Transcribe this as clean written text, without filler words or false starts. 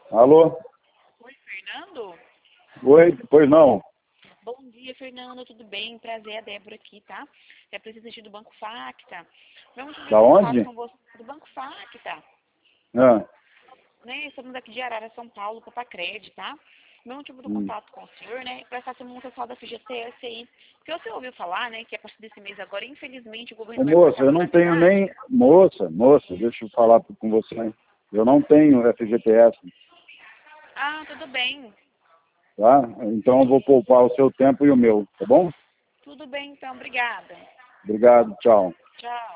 Alô? Oi, Fernando? Oi, pois não. Bom dia, Fernando. Tudo bem? Prazer, é a Débora aqui, tá? É presidente do Banco Facta. Meu motivo de Da contato onde? com você do Banco Facta, Ah, né? Estamos aqui de Arara, São Paulo, Papacred, tá? Meu motivo do hum. contato com o senhor, né? Para estar sendo um pessoal da FGTS aí. Porque você ouviu falar, né? Que a partir desse mês agora, infelizmente, o Ô, governo vai moça, cortar a eu não tenho nem... modalidade. Moça, deixa eu falar com você. Eu não tenho FGTS, Ah, tudo bem. tá? Então eu vou poupar o seu tempo e o meu, tá bom? Tudo bem, então. Obrigada. Obrigado, tchau. Tchau.